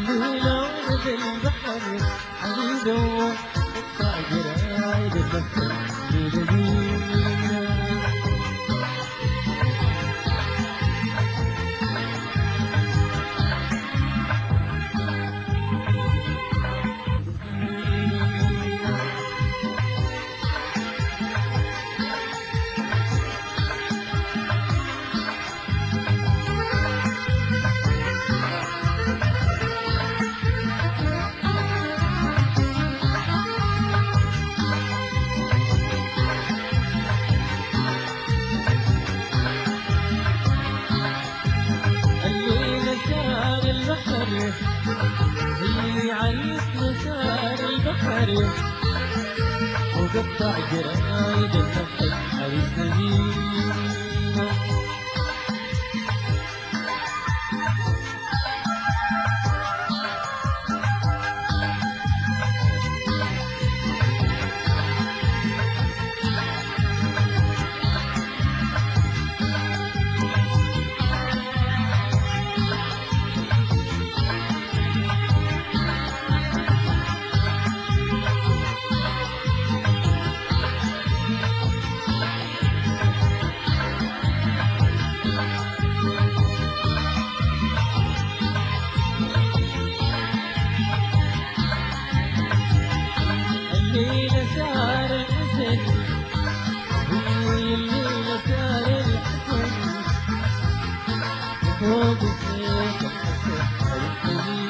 الليلة ولد البحر حبيبه قطع جرايد البحر ليلة اللي عريسنا صار البحر وقطع جرايد البحر عريسنا جينا الليلة صار الحزن الليلة صار الحزن فوق السيف الحزن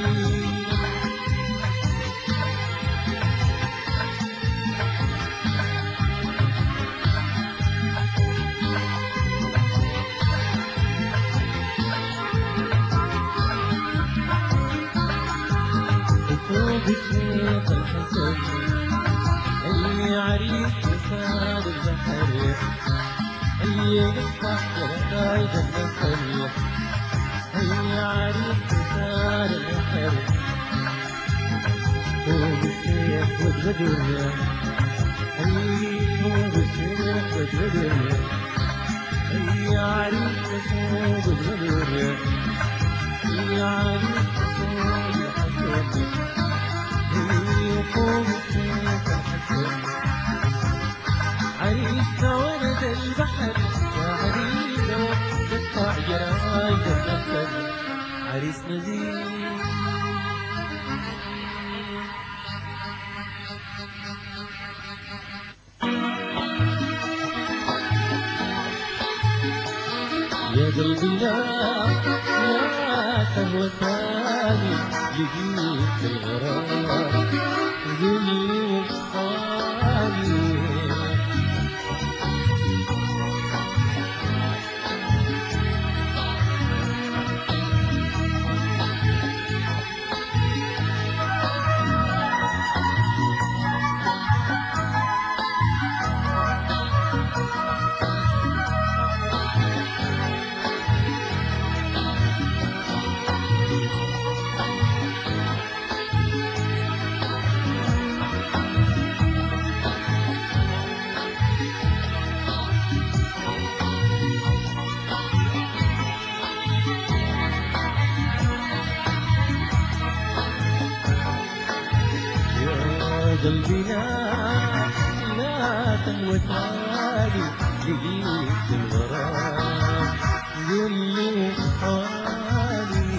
فوق السيف الحزن اللي عريس صار البحر اللي يقطع جرايد البحر اللي عريس صار البحر فوق السيف والبدر اللي فوق السيف والبدر اللي عريس فوق البدر اللي عريس فوق الحسن اللي فوق السيف عريسنا ولد البحر يا عريسنا قطع جرايد البحر عريسنا زين يا قلبي لا تهوى ثاني لقيت الغرام ذلي حالي قلبي لا تهوى ثاني لقيت الغرام يلي حالي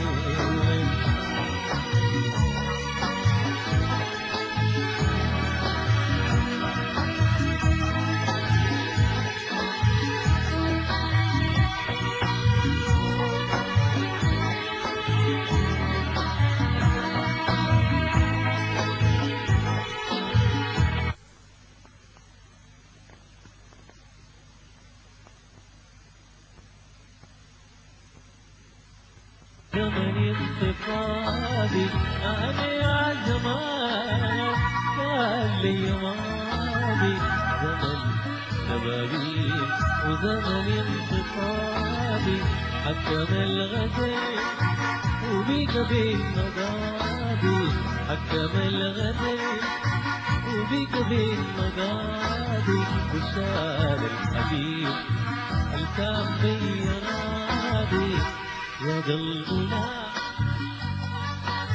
زمن انتقادي أنا يا زمان كان لي ماضي زمن شبابي وزمن انتقادي حكم الغدر وبيك بين مقادي حكم الغدر وبيك بين مقادي وشال الحبيب الكام بين راضي يا قلبنا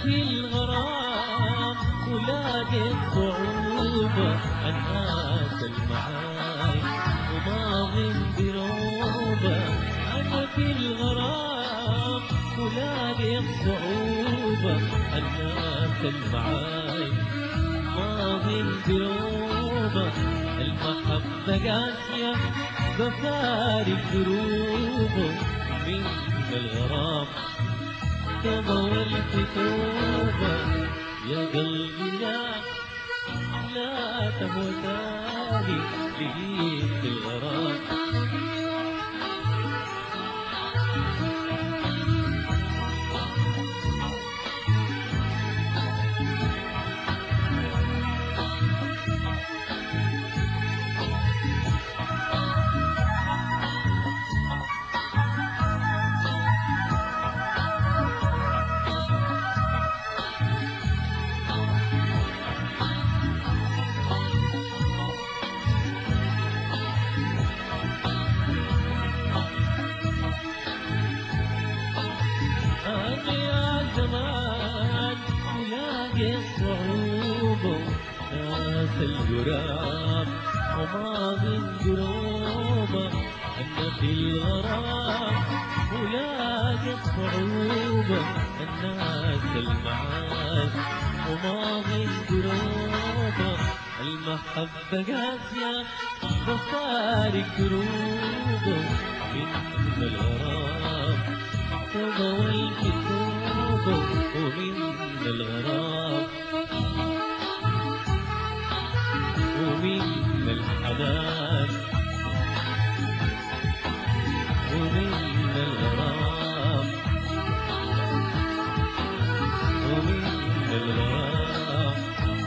في الغرام ولاقيت صعوبة الناس المعاي وماضي بروبة. أنا في الغرام ولاقيت صعوبة الناس المعاي ماضي بروبة. المحبة قاسية بفارق دروبه من الغرام كضوى الكتوبة. يا قلبي لا تهوى تاني لقيت الغرام. الغرام وماضي قروبة. أنا في الغرام ولاقيت صعوبة الناس المعاي وماضي قروبة. المحبة قاسية بفارق قروبه من الغرام كضوى الكتوبة ومن الغرام ومن الحنان ومن الغرام ومن الغرام.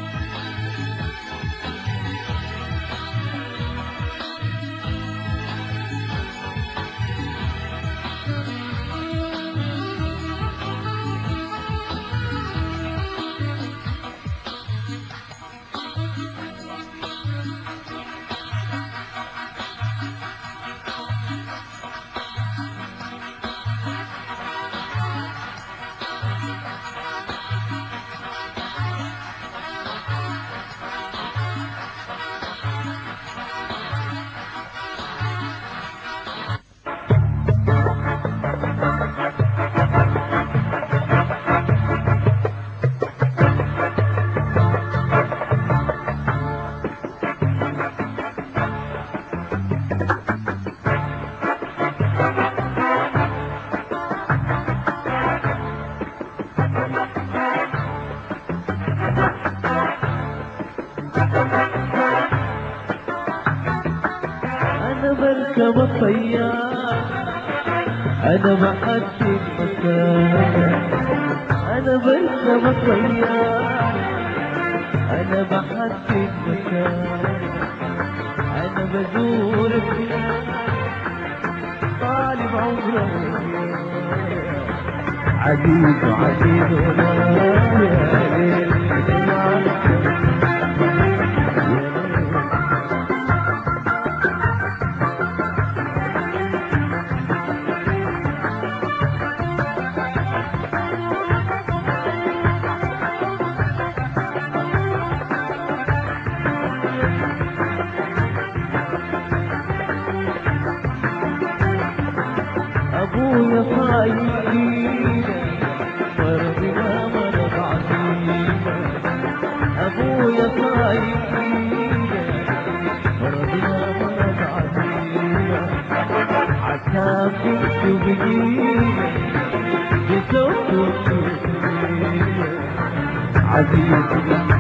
بركب الطيار أنا بحدد مكان. أنا بركب الطيار أنا بحدد مكان. أنا بزور الديار طالب عمري عزيز وعزيز يا ليل أبويا صايدينا مرضنا مرض عزيزنا. أبويا صايدينا مرضنا مرض عزيزنا. عتاب بجينا بصوت عزيزنا.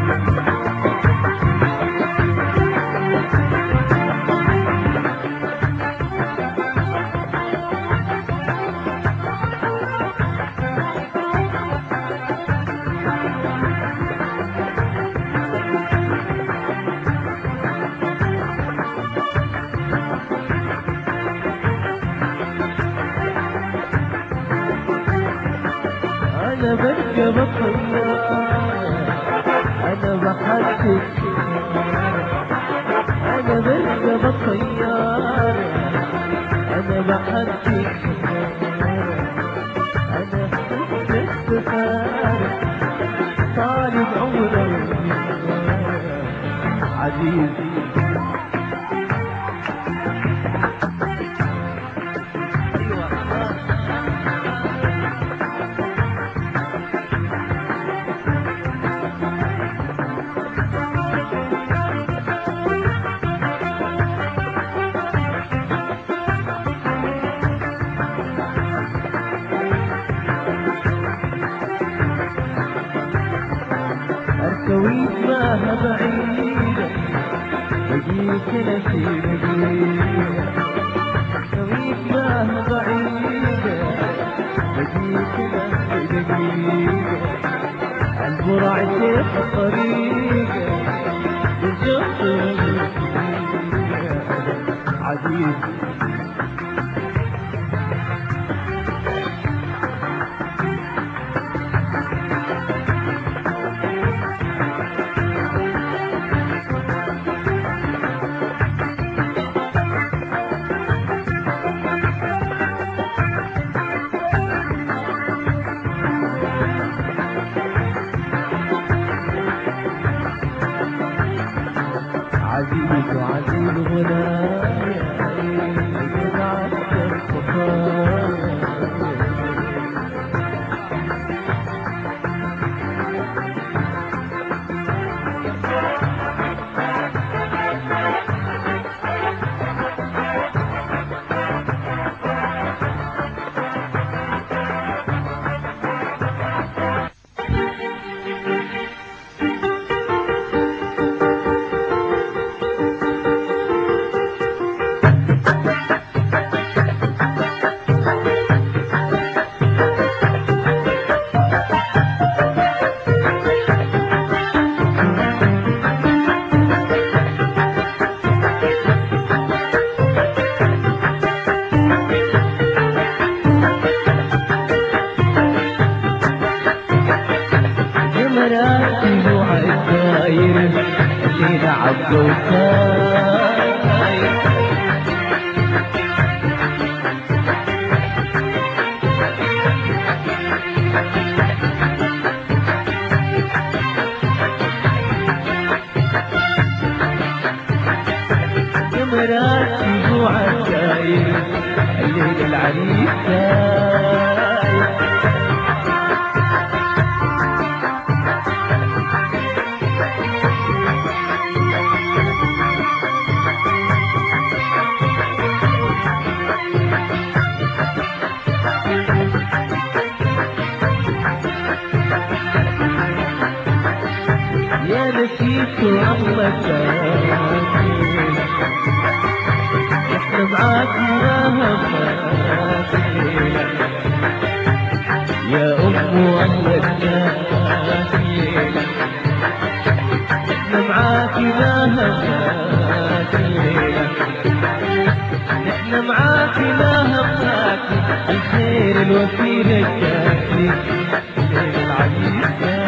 أنا بركب الطيار أنا بحدد. أنا بركب الطيار أنا بحدد. أنا في السفارة عزيزي أركويت ماها بعيدة بجيك نسيب جيدة أركويت ماها بعيدة بجيك نسيب جيدة البرع شيخ الطريقة بالجسر عزيزي عزيز عزيز غنايا يتعسر خفايا مراتب وعالداير اللي لعب وساير مراتب وعالداير اللي العريس ساير يا نسيت عمك احنا معاك يا ام عمك احنا معاك لا همك احنا معاك لا همك الخير الوفير الكافي العزيز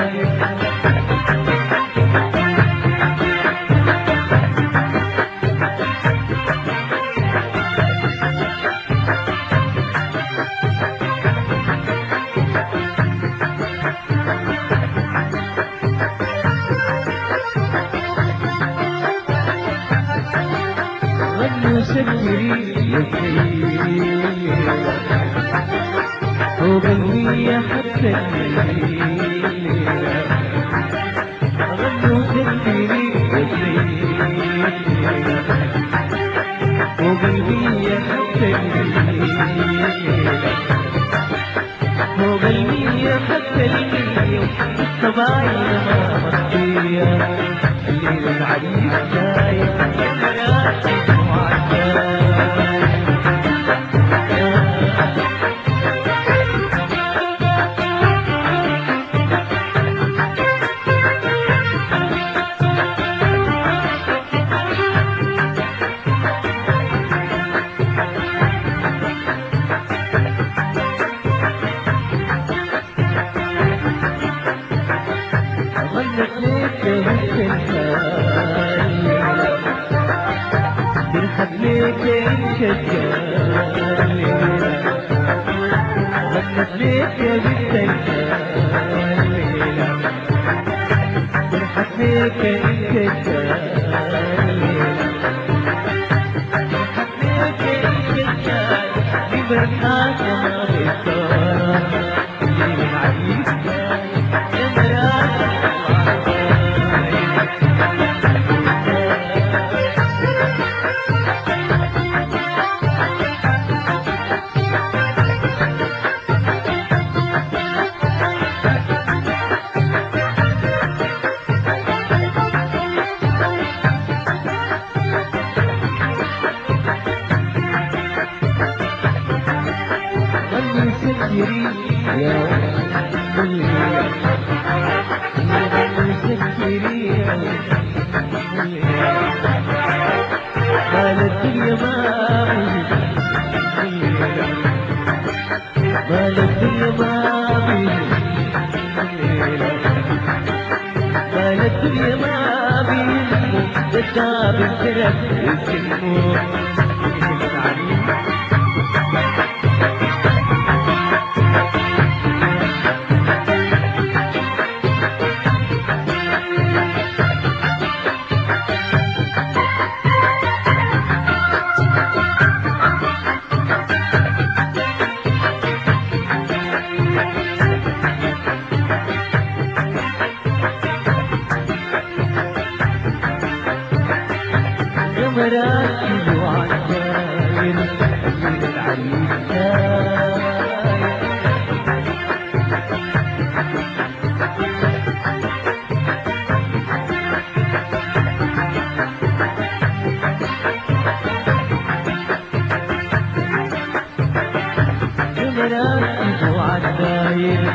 سكري يا سيدي وقلبي حتى الليل غنوا سكري يا سيدي وقلبي حتى الليل وقلبي حتى الليل الصبايا ما مخفية الليل العريس دايم ليك انشجعني غنت ليك يا بنت الليلة فرحت ليك انشجعني فرحات ما بالدار الليل العريس يا مراد سكري يا سكري مال الدنيا مال الدنيا مال الدنيا ما بيهمه الشعب الشرف يسلمه مراكب وعجايل من العريس مراكب وعجايل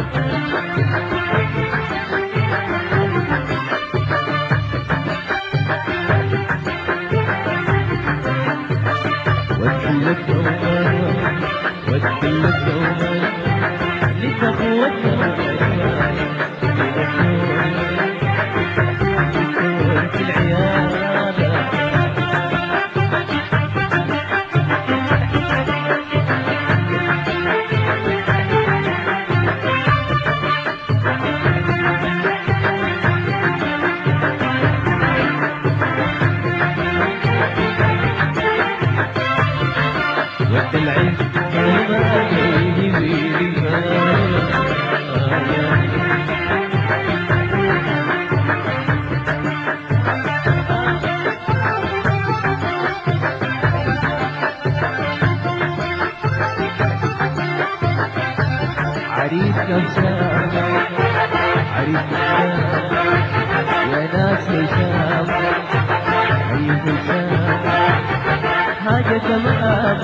عريس كوسام عريس كوسام يا ناس هشام عريس هشام حاجة تمام